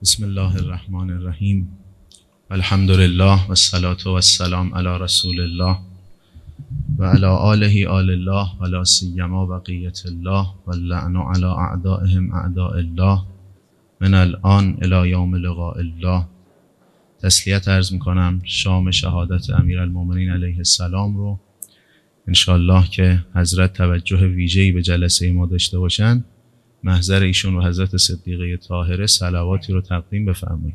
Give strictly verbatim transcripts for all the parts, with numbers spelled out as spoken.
بسم الله الرحمن الرحیم. الحمد لله و الصلاة و السلام علی رسول الله و علی آله آل الله و لا سیما بقیة الله و اللعن علی اعدائهم اعداء الله من الان الی یوم لقاء الله. تسلیت عرض میکنم شام شهادت امیرالمومنین علیه السلام رو انشاءالله که حضرت توجه ویژه‌ای به جلسه ما داشته باشن، محضر ایشون و حضرت صدیقه طاهره صلواتی رو تقدیم بفرمایید.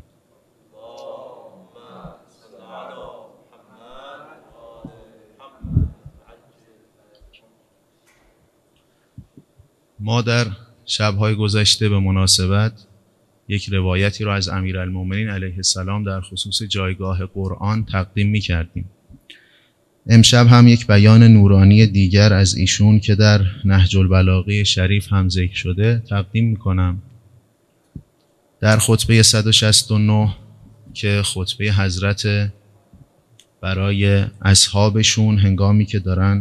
ما در شب‌های گذشته به مناسبت یک روایتی رو از امیرالمومنین علیه السلام در خصوص جایگاه قرآن تقدیم می‌کردیم. امشب هم یک بیان نورانی دیگر از ایشون که در نهج البلاغه شریف هم ذکر شده تقدیم میکنم. در خطبه صد و شصت و نه که خطبه حضرت برای اصحابشون هنگامی که دارن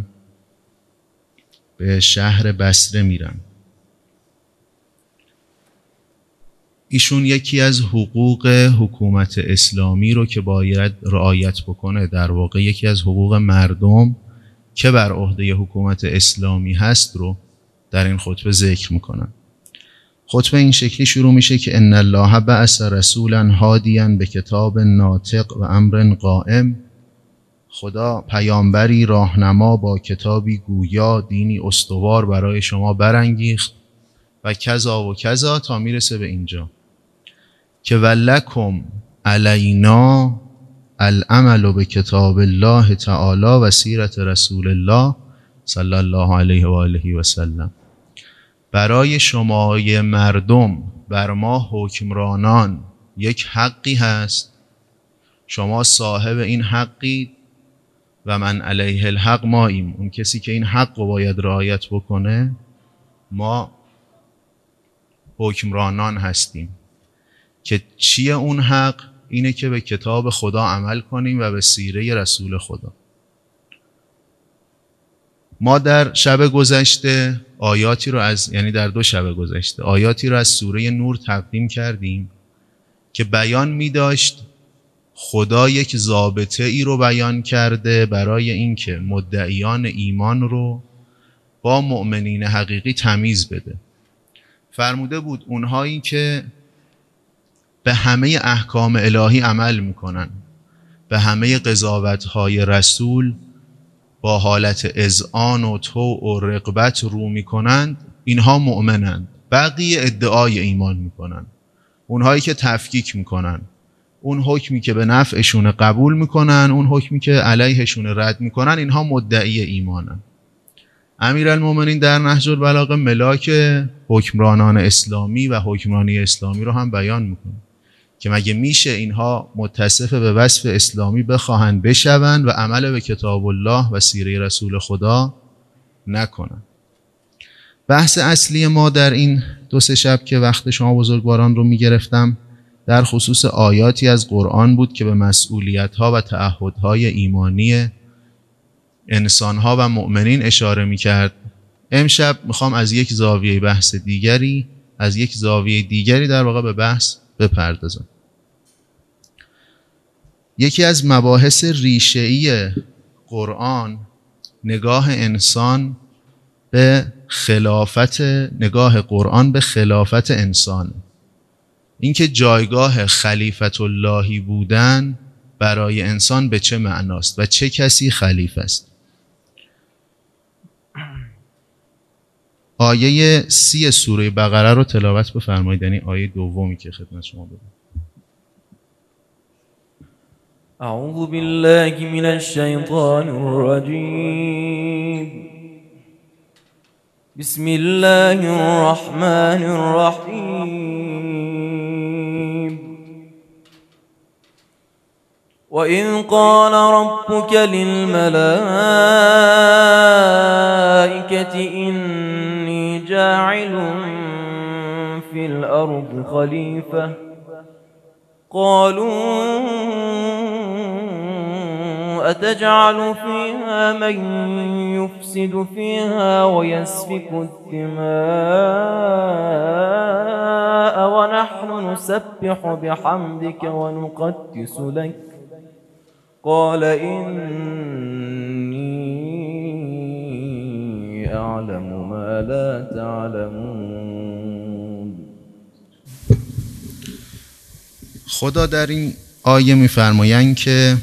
به شهر بصره میرن، ایشون یکی از حقوق حکومت اسلامی رو که باید رعایت بکنه، در واقع یکی از حقوق مردم که بر عهده حکومت اسلامی هست رو در این خطبه ذکر میکنن. خطبه این شکلی شروع میشه که ان الله بعث رسولا هادیا به کتاب ناطق و امر قائم. خدا پیامبری راهنما با کتابی گویا، دینی استوار برای شما برانگیخت و کذا و کذا تا میرسه به اینجا که ولکم علینا العمل به کتاب الله تعالی و سیرت رسول الله صلی الله علیه و آله و سلم. برای شمای مردم بر ما حکمرانان یک حقی هست، شما صاحب این حقی و من علیه الحق ماییم. اون کسی که این حق رو باید رعایت بکنه ما حکمرانان هستیم. که چیه اون حق؟ اینه که به کتاب خدا عمل کنیم و به سیره رسول خدا. ما در شب گذشته آیاتی رو از یعنی در دو شب گذشته آیاتی رو از سوره نور تقدیم کردیم که بیان می داشت خدا یک ضابطه ای رو بیان کرده برای اینکه مدعیان ایمان رو با مؤمنین حقیقی تمیز بده. فرموده بود اونهایی که به همه احکام الهی عمل میکنن، به همه قضاوت‌های رسول با حالت اذعان و طوع و رغبت رو میکنند، اینها مؤمنند. بقیه ادعای ایمان میکنن. اونهایی که تفکیک میکنن، اون حکمی که به نفعشون قبول میکنن، اون حکمی که علیهشون رد میکنن، اینها مدعی ایمانن. امیرالمومنین در نهج البلاغه ملاک حکمرانان اسلامی و حکمرانی اسلامی رو هم بیان میکنه که مگه میشه اینها متصف به وصف اسلامی بخواهند بشوند و عمل به کتاب الله و سیره رسول خدا نکنند. بحث اصلی ما در این دو سه شب که وقت شما بزرگواران رو میگرفتم در خصوص آیاتی از قرآن بود که به مسئولیت‌ها و تعهدهای ایمانی انسان‌ها و مؤمنین اشاره می‌کرد. امشب میخوام از یک زاویه بحث دیگری از یک زاویه دیگری در واقع به بحث بپردازم. یکی از مباحث ریشه‌ای قرآن نگاه انسان به خلافت نگاه قرآن به خلافت انسان، اینکه جایگاه خلیفت اللهی بودن برای انسان به چه معناست و چه کسی خلیفه است. آیه سی سوره بقره رو تلاوت بفرمایید، یعنی آیه دومی که خدمت شما بگم. اعوذ بالله من الشیطان الرجیم. بسم الله الرحمن الرحیم. وَإِذْ قَالَ رَبُّكَ لِلْمَلَائِكَةِ إِنِّي جَاعِلٌ فِي الْأَرْضِ خَلِيفَةً قَالُوا وأتجعل فيها من يفسد فيها ويسفك الدماء ونحن نسبح بحمدك ونقدس لك قال إني أعلم ما لا تعلمون. خدا در این آیه می‌فرمایند که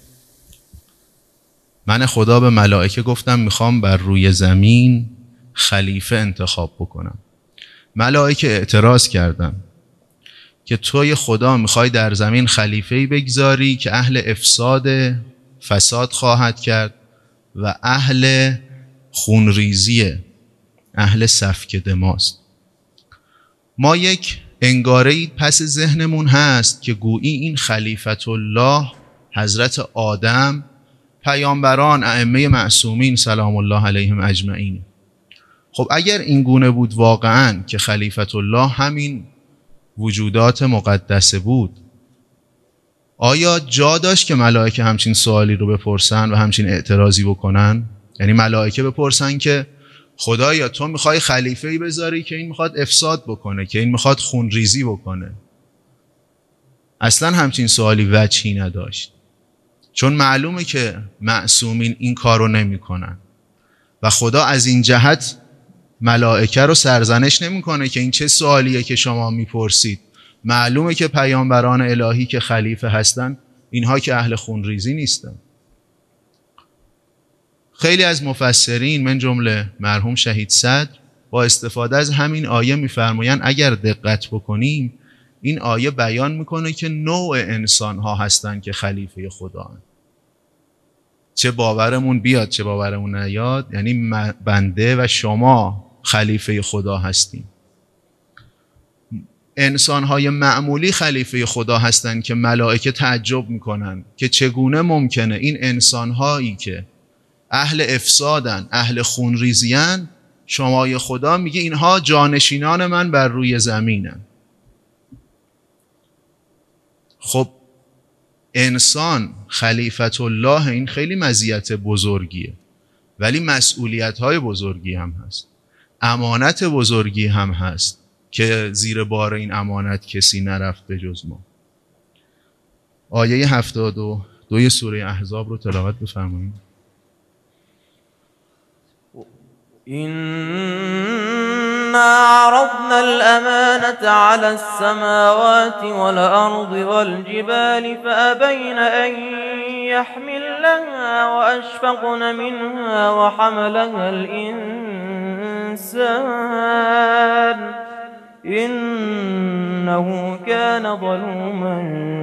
من خدا به ملائکه گفتم میخوام بر روی زمین خلیفه انتخاب بکنم. ملائکه اعتراض کردن که توی خدا میخوای در زمین خلیفه‌ای بگذاری که اهل افساد فساد خواهد کرد و اهل خونریزیه، اهل سفک دماست. ما یک انگاره‌ای پس ذهنمون هست که گویی این خلیفت الله حضرت آدم، پیامبران، ائمه معصومین سلام الله علیهم اجمعین. خب اگر این گونه بود واقعاً که خلیفت الله همین وجودات مقدسه بود، آیا جا داشت که ملائکه همچین سوالی رو بپرسن و همچین اعتراضی بکنن؟ یعنی ملائکه بپرسن که خدایا تو میخوای خلیفه‌ای بذاری که این میخواد افساد بکنه، که این میخواد خونریزی بکنه؟ اصلا همچین سوالی وجهی نداشت، چون معلومه که معصومین این کارو نمیکنن و خدا از این جهت ملائکه رو سرزنش نمیکنه که این چه سوالیه که شما میپرسید. معلومه که پیامبران الهی که خلیفه هستن اینها که اهل خونریزی نیستن. خیلی از مفسرین من جمله مرحوم شهید صدر با استفاده از همین آیه میفرمایند اگر دقت بکنیم این آیه بیان میکنه که نوع انسان ها هستن که خلیفه خدا هستن. چه باورمون بیاد چه باورمون نیاد، یعنی بنده و شما خلیفه خدا هستیم. انسان های معمولی خلیفه خدا هستن که ملائکه تعجب میکنن که چگونه ممکنه این انسان هایی که اهل افسادن، اهل خونریزیان، شمای خدا میگه اینها جانشینان من بر روی زمینن. خب انسان خلیفت الله این خیلی مزیت بزرگیه، ولی مسئولیت های بزرگی هم هست، امانت بزرگی هم هست که زیر بار این امانت کسی نرفت به جز ما. آیه هفتاد و دو سوره احزاب رو تلاوت بفرمایید. إنا عرضنا الأمانة على السماوات والأرض والجبال فأبين أن يحملنها وأشفقن منها وحملها الإنسان إنه كان ظلوما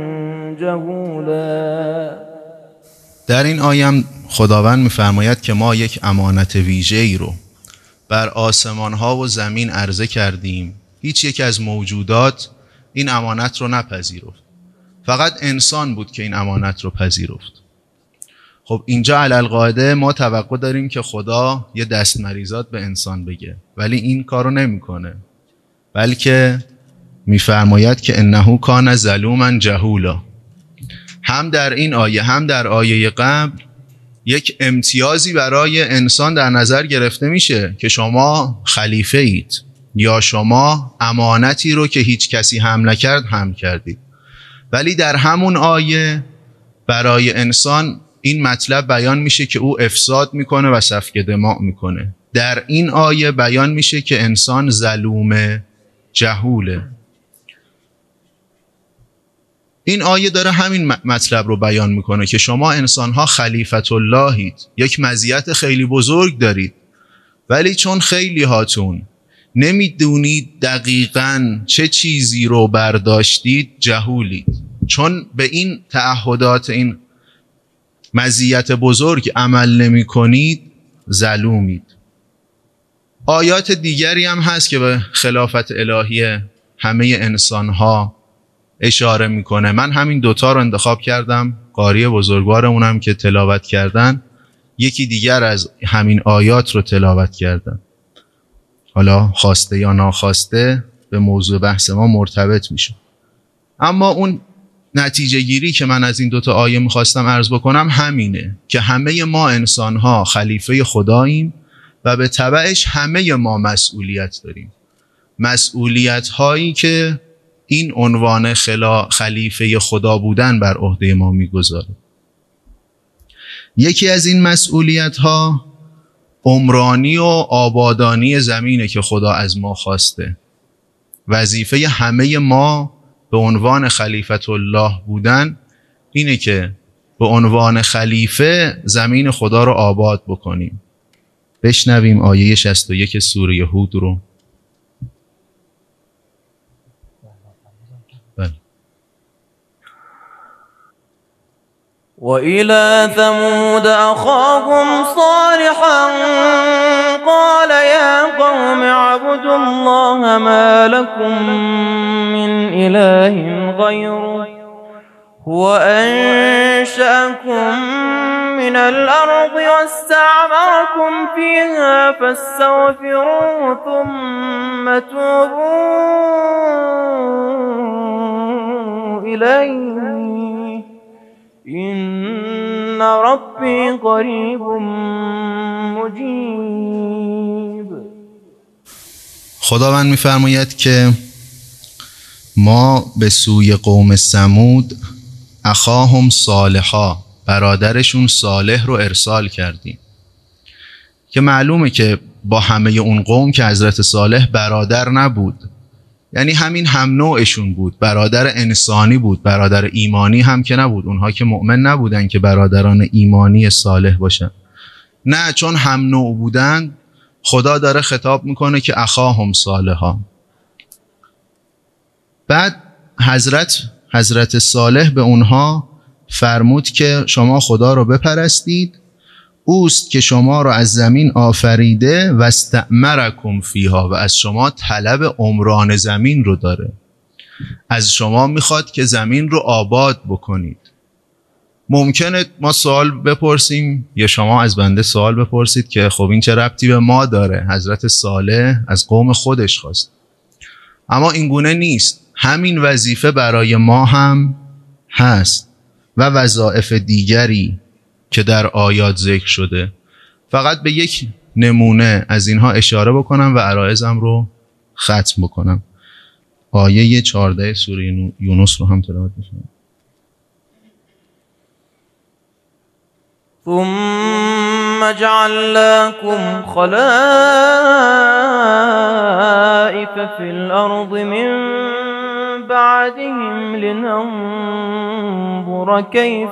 جهولا. در این آیه هم خداوند می‌فرماید که ما یک امانت ویژه‌ای رو بر آسمان ها و زمین عرضه کردیم. هیچ یک از موجودات این امانت رو نپذیرفت، فقط انسان بود که این امانت رو پذیرفت. خب اینجا علی القاعده ما توقع داریم که خدا یه دست مریزات به انسان بگه، ولی این کارو نمیکنه، بلکه میفرماید که انه کان ظلوما جهولا. هم در این آیه هم در آیه قبل یک امتیازی برای انسان در نظر گرفته میشه که شما خلیفه اید یا شما امانتی رو که هیچ کسی حمل نکرد حمل کردید. ولی در همون آیه برای انسان این مطلب بیان میشه که او افساد میکنه و سفک دماء میکنه. در این آیه بیان میشه که انسان ظلوم جهوله. این آیه داره همین مطلب رو بیان میکنه که شما انسان‌ها خلیفت اللهید، یک مزیت خیلی بزرگ دارید، ولی چون خیلی هاتون نمیدونید دقیقاً چه چیزی رو برداشتید جهولید. چون به این تعهدات، این مزیت بزرگ عمل نمی کنید ظلومید. آیات دیگری هم هست که به خلافت الهی همه انسان‌ها اشاره میکنه. من همین دوتا رو انتخاب کردم، قاری بزرگوارمونم که تلاوت کردن یکی دیگر از همین آیات رو تلاوت کردن. حالا خواسته یا ناخواسته به موضوع بحث ما مرتبط میشه. اما اون نتیجه گیری که من از این دوتا آیه میخواستم عرض بکنم همینه که همه ما انسانها خلیفه خداییم و به تبعش همه ما مسئولیت داریم. مسئولیت هایی که این عنوان خلا خلیفه خدا بودن بر عهده ما میگذاره. یکی از این مسئولیت ها عمرانی و آبادانی زمینه که خدا از ما خواسته. وظیفه همه ما به عنوان خلیفت الله بودن اینه که به عنوان خلیفه زمین خدا رو آباد بکنیم. بشنویم آیه شصت و یک سوره هود رو. بله. وإلى ثمود أخاهم صالحا قال يا قوم اعبدوا الله ما لكم من إله غيره هو أنشأكم من الأرض واستعمركم فيها فاستغفروه ثم توبوا إليه إن ربي قریب مجیب. خداوند می‌فرماید که ما به سوی قوم ثمود اخاهم صالحا، برادرشون صالح رو ارسال کردیم که معلومه که با همه اون قوم که حضرت صالح برادر نبود، یعنی همین هم نوعشون بود، برادر انسانی بود، برادر ایمانی هم که نبود. اونها که مؤمن نبودن که برادران ایمانی صالح باشن، نه، چون هم نوع بودن خدا داره خطاب میکنه که اخاهم صالحا. بعد حضرت حضرت صالح به اونها فرمود که شما خدا رو بپرستید، اوست که شما رو از زمین آفریده و استعمرکم فیها، و از شما طلب عمران زمین رو داره، از شما میخواد که زمین رو آباد بکنید. ممکنه ما سوال بپرسیم یا شما از بنده سوال بپرسید که خب این چه ربطی به ما داره؟ حضرت صالح از قوم خودش خواست. اما این گونه نیست، همین وظیفه برای ما هم هست و وظایف دیگری که در آیات ذکر شده. فقط به یک نمونه از اینها اشاره بکنم و عرایزم رو ختم بکنم. آیه چهارده سوره یونس رو هم تلاوت می‌کنم. ثم جعلناكم خلائف في الأرض من بعدهم لننظر كيف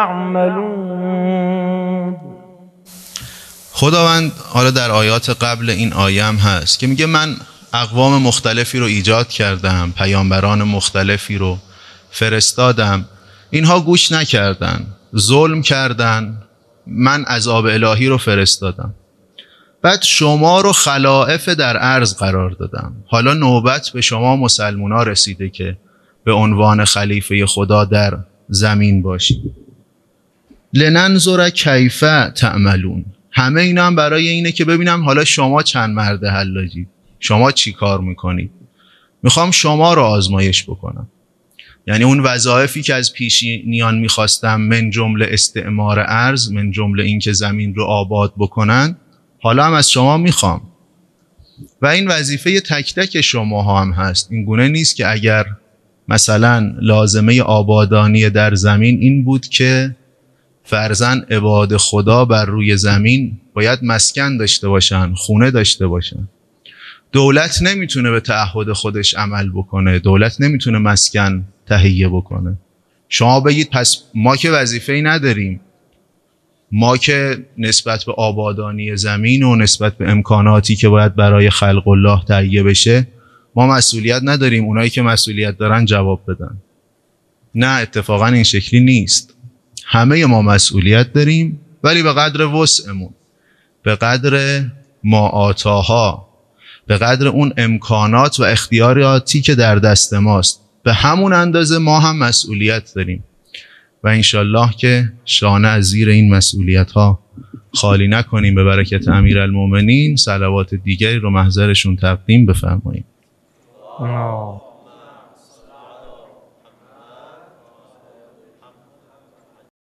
تعملون. خداوند حالا در آیات قبل این آیه هم هست که میگه من اقوام مختلفی رو ایجاد کردم، پیامبران مختلفی رو فرستادم، اینها گوش نکردن، ظلم کردن، من عذاب الهی رو فرستادم. بعد شما رو خلائف در ارض قرار دادم. حالا نوبت به شما مسلمونا رسیده که به عنوان خلیفه خدا در زمین باشید. لننظر کیف تعملون. همه اینا هم برای اینه که ببینم حالا شما چند مرد حلاجید، شما چی کار میکنید. میخوام شما رو آزمایش بکنم. یعنی اون وظایفی که از پیشینیان میخواستم، من جمله استعمار ارض، من جمله این که زمین رو آباد بکنن، حالا هم از شما میخوام. و این وظیفه تک تک شما ها هم هست. این گونه نیست که اگر مثلا لازمه آبادانی در زمین این بود که فرزن عباد خدا بر روی زمین باید مسکن داشته باشن، خونه داشته باشن. دولت نمیتونه به تعهد خودش عمل بکنه، دولت نمیتونه مسکن تهیه بکنه. شما بگید پس ما که وظیفه‌ای نداریم، ما که نسبت به آبادانی زمین و نسبت به امکاناتی که باید برای خلق الله تهیه بشه ما مسئولیت نداریم، اونایی که مسئولیت دارن جواب بدن. نه، اتفاقا این شکلی نیست. همه ما مسئولیت داریم، ولی به قدر وسعمون، به قدر ما آتاها، به قدر اون امکانات و اختیاراتی که در دست ماست، به همون اندازه ما هم مسئولیت داریم. و انشالله که شانه از زیر این مسئولیت ها خالی نکنیم. به برکت امیرالمومنین صلوات دیگری رو محضرشون تقدیم بفرماییم.